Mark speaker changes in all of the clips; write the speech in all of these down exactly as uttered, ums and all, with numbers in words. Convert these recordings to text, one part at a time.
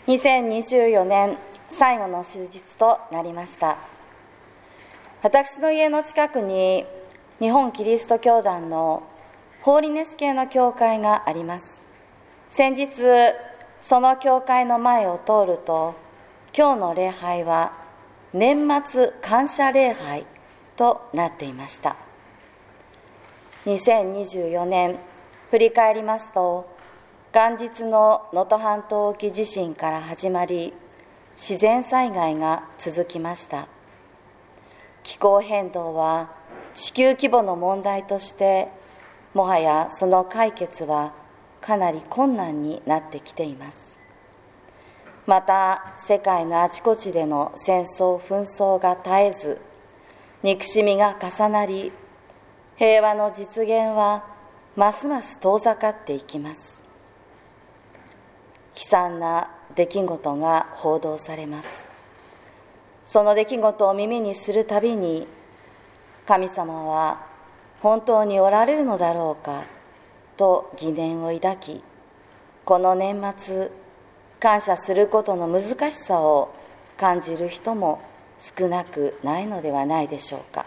Speaker 1: にせんにじゅうよねん最後の終日となりました。私の家の近くに日本キリスト教団のホーリネス系の教会があります。先日その教会の前を通ると、今日の礼拝は年末感謝礼拝となっていました。にせんにじゅうよねん振り返りますと、元日の能登半島沖地震から始まり、自然災害が続きました。気候変動は地球規模の問題として、もはやその解決はかなり困難になってきています。また、世界のあちこちでの戦争紛争が絶えず、憎しみが重なり、平和の実現はますます遠ざかっていきます。悲惨な出来事が報道されます。その出来事を耳にするたびに、神様は本当におられるのだろうかと疑念を抱き、この年末、感謝することの難しさを感じる人も少なくないのではないでしょうか。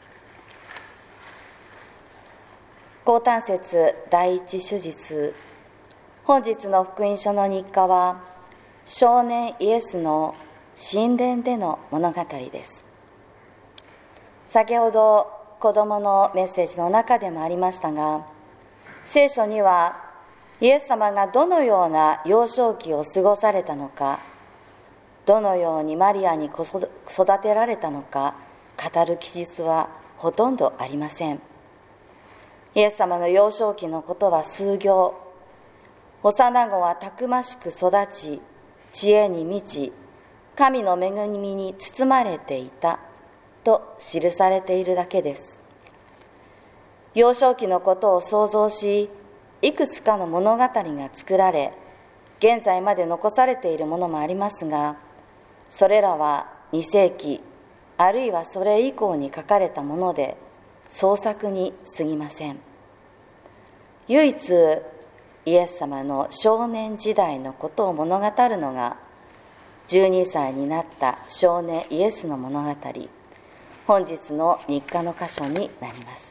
Speaker 1: 降誕節第一主日、本日の福音書の日課は、少年イエスの神殿での物語です。先ほど子どものメッセージの中でもありましたが、聖書にはイエス様がどのような幼少期を過ごされたのか、どのようにマリアに育てられたのか語る記述はほとんどありません。イエス様の幼少期のことは数行、幼子はたくましく育ち、知恵に満ち、神の恵みに包まれていたと記されているだけです。幼少期のことを想像し、いくつかの物語が作られ、現在まで残されているものもありますが、それらはにせいき、あるいはそれ以降に書かれたもので、創作に過ぎません。唯一、イエス様の少年時代のことを物語るのが、じゅうにさいになった少年イエスの物語、本日の日課の箇所になります。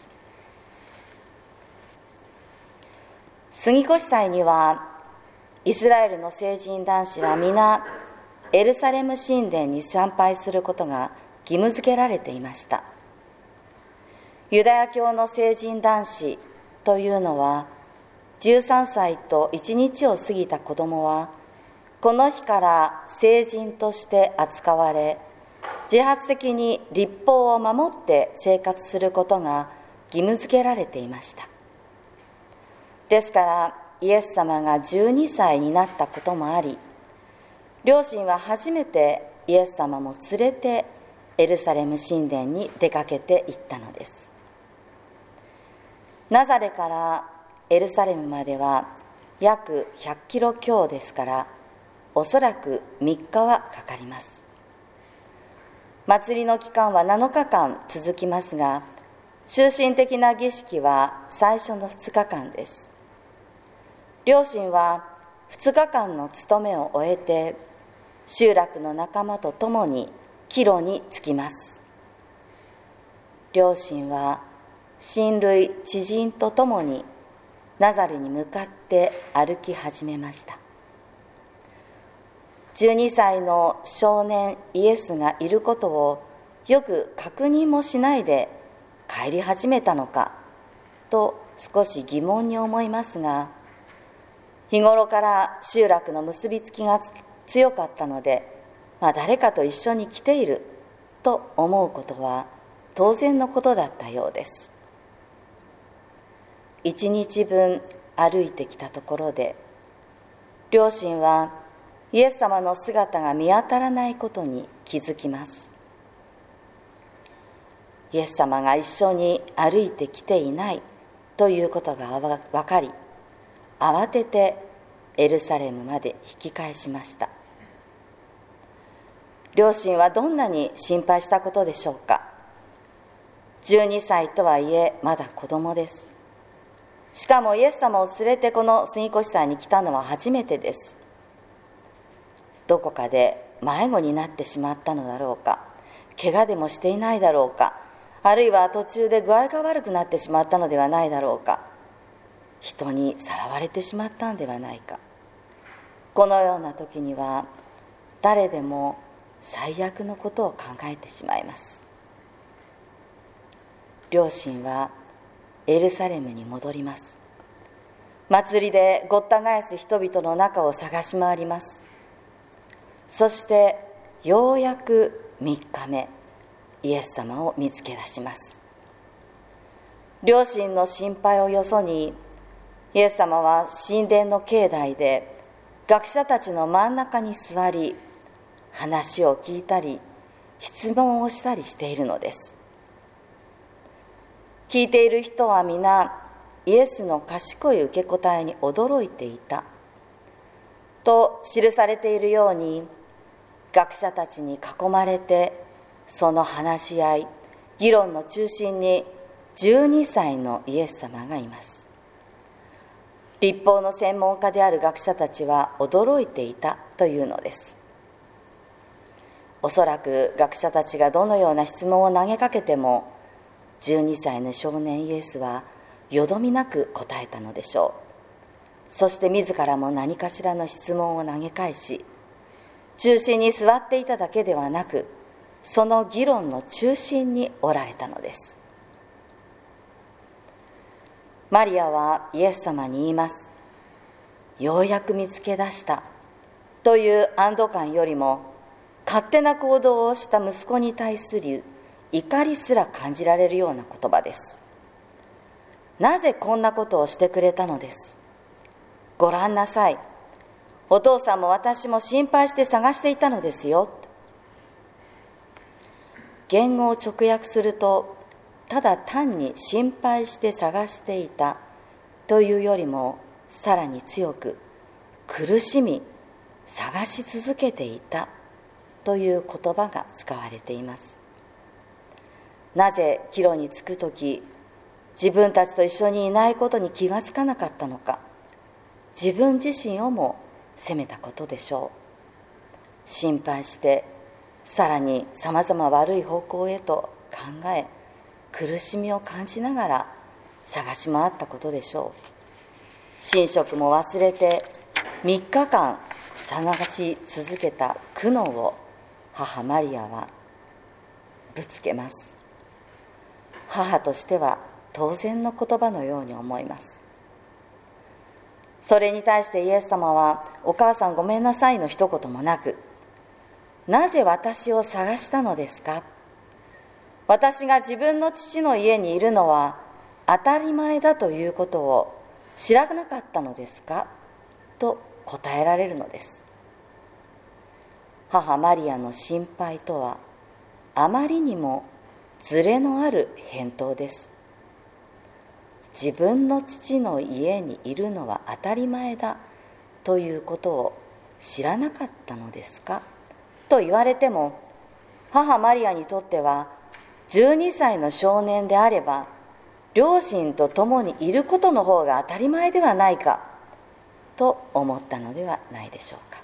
Speaker 1: 杉越祭には、イスラエルの成人男子は皆、エルサレム神殿に参拝することが義務付けられていました。ユダヤ教の成人男子というのは、じゅうさんさいといちにちを過ぎた子供は、この日から成人として扱われ、自発的に律法を守って生活することが義務付けられていました。ですから、イエス様がじゅうにさいになったこともあり、両親は初めてイエス様も連れてエルサレム神殿に出かけていったのです。ナザレからエルサレムまでは約ひゃっキロ強ですから、おそらくみっかはかかります。祭りの期間はなのかかん続きますが、中心的な儀式は最初のふつかかんです。両親はふつかかんの務めを終えて、集落の仲間と共に帰路に着きます。両親は親類知人と共にナザレに向かって歩き始めました。じゅうにさいの少年イエスがいることをよく確認もしないで帰り始めたのかと少し疑問に思いますが、日頃から集落の結びつきが強かったので、まあ、誰かと一緒に来ていると思うことは当然のことだったようです。一日分歩いてきたところで、両親はイエス様の姿が見当たらないことに気づきます。イエス様が一緒に歩いてきていないということが分かり、慌ててエルサレムまで引き返しました。両親はどんなに心配したことでしょうか。じゅうにさいとはいえまだ子供です。しかもイエス様を連れてこの杉越祭に来たのは初めてです。 どこかで迷子になってしまったのだろうか、怪我でもしていないだろうか、あるいは途中で具合が悪くなってしまったのではないだろうか、人にさらわれてしまったんではないか。このような時には誰でも最悪のことを考えてしまいます。両親はエルサレムに戻ります。祭りでごった返す人々の中を探し回ります。そしてようやくみっかめ、イエス様を見つけ出します。両親の心配をよそに、イエス様は神殿の境内で学者たちの真ん中に座り、話を聞いたり質問をしたりしているのです。聞いている人は皆イエスの賢い受け答えに驚いていたと記されているように、学者たちに囲まれてその話し合い、議論の中心にじゅうにさいのイエス様がいます。律法の専門家である学者たちは驚いていたというのです。おそらく学者たちがどのような質問を投げかけても、じゅうにさいの少年イエスはよどみなく答えたのでしょう。そして自らも何かしらの質問を投げ返し、中心に座っていただけではなく、その議論の中心におられたのです。マリアはイエス様に言います。ようやく見つけ出したという安堵感よりも、勝手な行動をした息子に対する怒りすら感じられるような言葉です。なぜこんなことをしてくれたのです。ごらんなさい。お父さんも私も心配して探していたのですよ。原語を直訳すると、ただ単に心配して探していたというよりも、さらに強く苦しみ探し続けていたという言葉が使われています。なぜ帰路に着くとき、自分たちと一緒にいないことに気がつかなかったのか、自分自身をも責めたことでしょう。心配してさらにさまざま悪い方向へと考え、苦しみを感じながら探し回ったことでしょう。寝食も忘れてみっかかん探し続けた苦悩を母マリアはぶつけます。母としては当然の言葉のように思います。それに対してイエス様は、お母さんごめんなさいの一言もなく、なぜ私を探したのですか、私が自分の父の家にいるのは当たり前だということを知らなかったのですかと答えられるのです。母マリアの心配とはあまりにもズレのある返答です。自分の父の家にいるのは当たり前だということを知らなかったのですかと言われても、母マリアにとってはじゅうにさいの少年であれば、両親と共にいることの方が当たり前ではないかと思ったのではないでしょうか。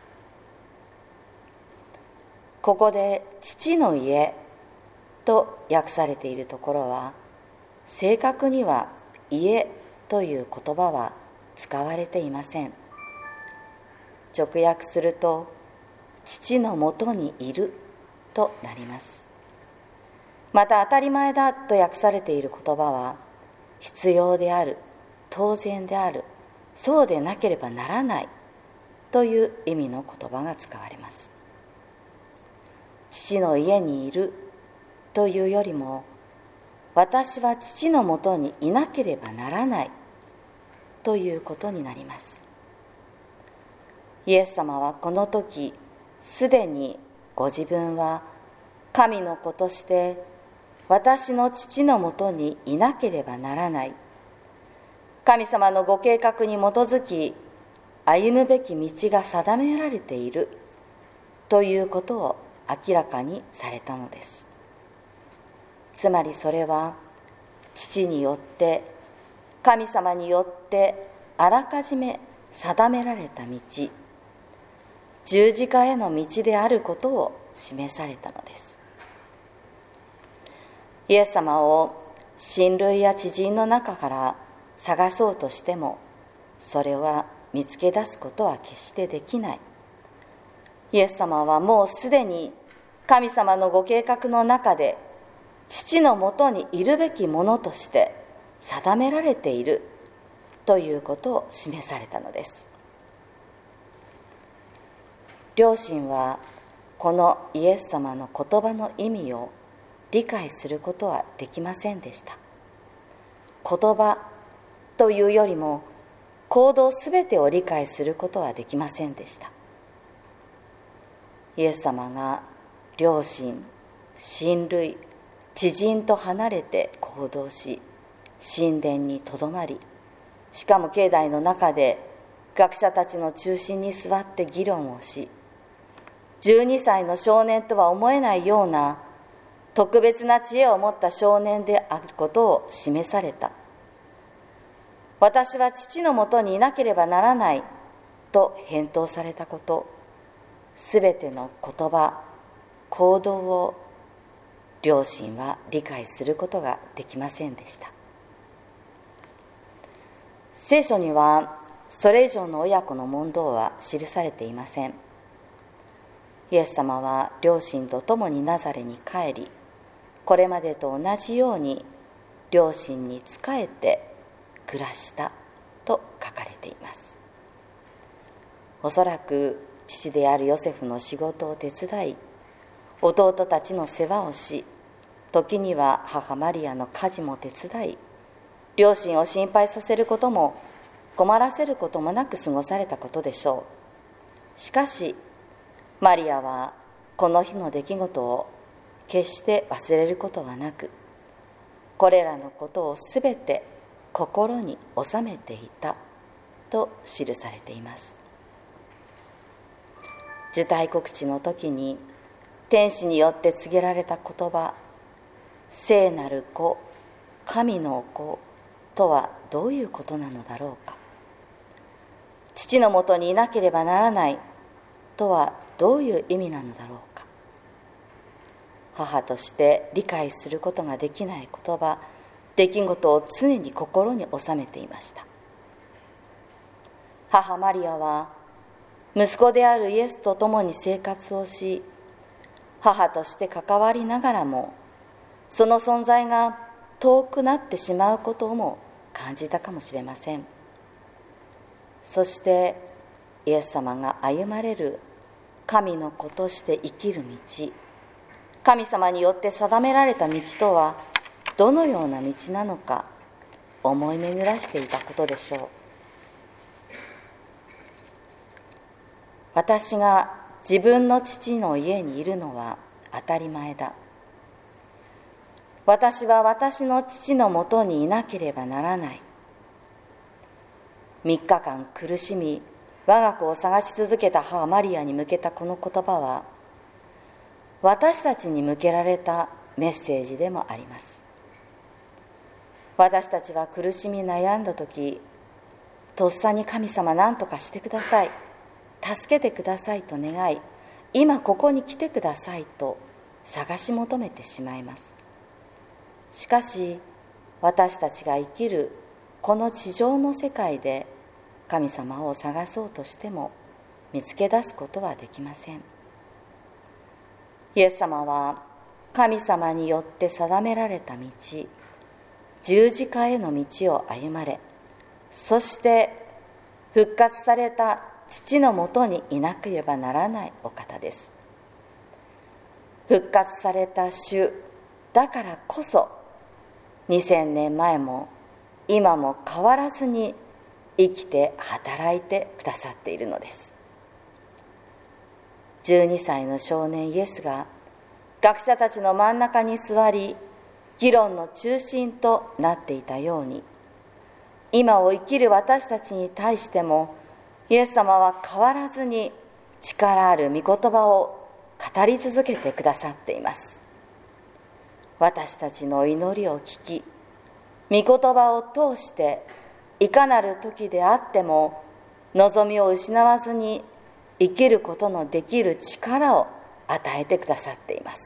Speaker 1: ここで父の家と訳されているところは、正確には家という言葉は使われていません。直訳すると、父のもとにいるとなります。また当たり前だと訳されている言葉は、必要である、当然である、そうでなければならないという意味の言葉が使われます。父の家にいるというよりも、私は父のもとにいなければならないということになります。イエス様はこの時すでにご自分は神の子として私の父のもとにいなければならない、神様のご計画に基づき歩むべき道が定められているということを明らかにされたのです。つまりそれは、父によって神様によってあらかじめ定められた道、 十字架への道であることを示されたのです。イエス様を親類や知人の中から探そうとしても、それは見つけ出すことは決してできない。イエス様はもうすでに神様のご計画の中で父のもとにいるべきものとして定められているということを示されたのです。両親はこのイエス様の言葉の意味を理解することはできませんでした。言葉というよりも行動すべてを理解することはできませんでした。イエス様が両親、親類、知人と離れて行動し、神殿にとどまり、しかも境内の中で学者たちの中心に座って議論をし、じゅうにさいの少年とは思えないような特別な知恵を持った少年であることを示された。私は父のもとにいなければならないと返答されたこと、すべての言葉、行動を両親は理解することができませんでした。聖書にはそれ以上の親子の問答は記されていません。イエス様は両親と共にナザレに帰り、これまでと同じように両親に仕えて暮らしたと書かれています。おそらく父であるヨセフの仕事を手伝い、弟たちの世話をし、時には母マリアの家事も手伝い、両親を心配させることも困らせることもなく過ごされたことでしょう。しかしマリアはこの日の出来事を決して忘れることはなく、これらのことをすべて心に収めていたと記されています。受胎告知の時に天使によって告げられた言葉、聖なる子、神の子とはどういうことなのだろうか。父のもとにいなければならないとはどういう意味なのだろうか。母として理解することができない言葉、出来事を常に心に収めていました。母マリアは息子であるイエスと共に生活をし、母として関わりながらもその存在が遠くなってしまうことも感じたかもしれません。そしてイエス様が歩まれる神の子として生きる道、神様によって定められた道とはどのような道なのか思い巡らしていたことでしょう。私が自分の父の家にいるのは当たり前だ。私は私の父のもとにいなければならない。三日間苦しみ、我が子を探し続けた母マリアに向けたこの言葉は、私たちに向けられたメッセージでもあります。私たちは苦しみ悩んだとき、とっさに神様何とかしてください、助けてくださいと願い、今ここに来てくださいと探し求めてしまいます。しかし私たちが生きるこの地上の世界で神様を探そうとしても見つけ出すことはできません。イエス様は神様によって定められた道、十字架への道を歩まれ、そして復活された父のもとにいなければならないお方です。復活された主だからこそ、にせんねんまえも今も変わらずに生きて働いてくださっているのです。じゅうにさいの少年イエスが学者たちの真ん中に座り、議論の中心となっていたように、今を生きる私たちに対してもイエス様は変わらずに力ある御言葉を語り続けてくださっています。私たちの祈りを聞き、御言葉を通していかなる時であっても望みを失わずに生きることのできる力を与えてくださっています。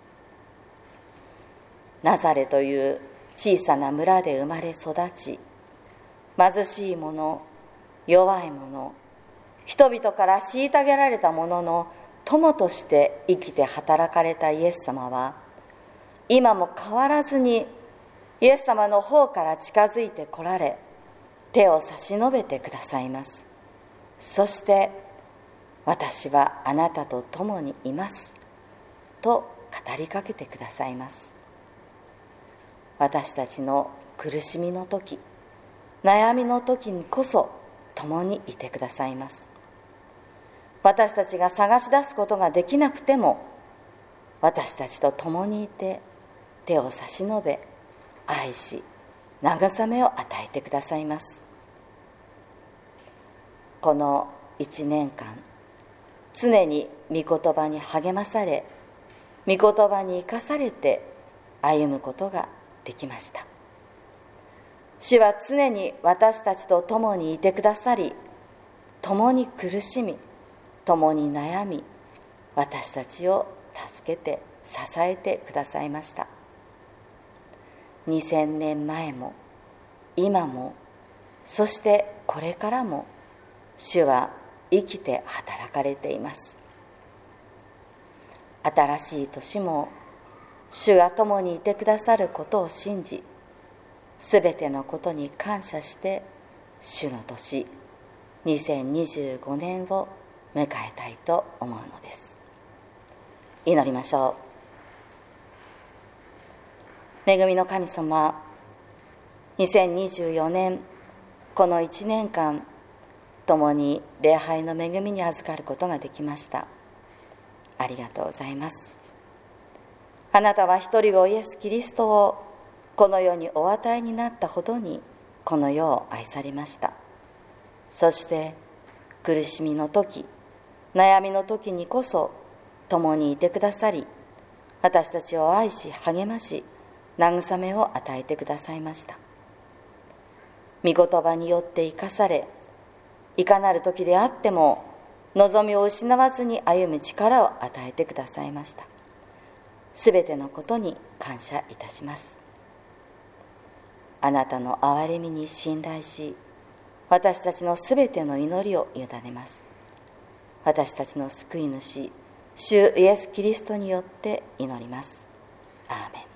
Speaker 1: ナザレという小さな村で生まれ育ち、貧しい者、弱い者、人々から虐げられた者の友として生きて働かれたイエス様は、今も変わらずにイエス様の方から近づいてこられ、手を差し伸べてくださいます。そして、私はあなたと共にいますと語りかけてくださいます。私たちの苦しみの時、悩みの時にこそ共にいてくださいます。私たちが探し出すことができなくても、私たちと共にいて手を差し伸べ、愛し、慰めを与えてくださいます。この一年間、常に御言葉に励まされ、御言葉に生かされて歩むことができました。主は常に私たちと共にいてくださり、共に苦しみ、共に悩み、私たちを助けて支えてくださいました。にせんねんまえも今も、そしてこれからも主は生きて働かれています。新しい年も主が共にいてくださることを信じ、すべてのことに感謝して主の年にせんにじゅうごねんを迎えたいと思うのです。祈りましょう。恵みの神様、にせんにじゅうよねん、このいちねんかん、共に礼拝の恵みに預かることができました。ありがとうございます。あなたは一人子イエス・キリストをこの世にお与えになったほどにこの世を愛されました。そして苦しみの時、悩みの時にこそ共にいてくださり、私たちを愛し励まし、慰めを与えてくださいました。御言葉によって生かされ、いかなる時であっても望みを失わずに歩む力を与えてくださいました。すべてのことに感謝いたします。あなたの憐れみに信頼し、私たちのすべての祈りを委ねます。私たちの救い主、主イエス・キリストによって祈ります。アーメン。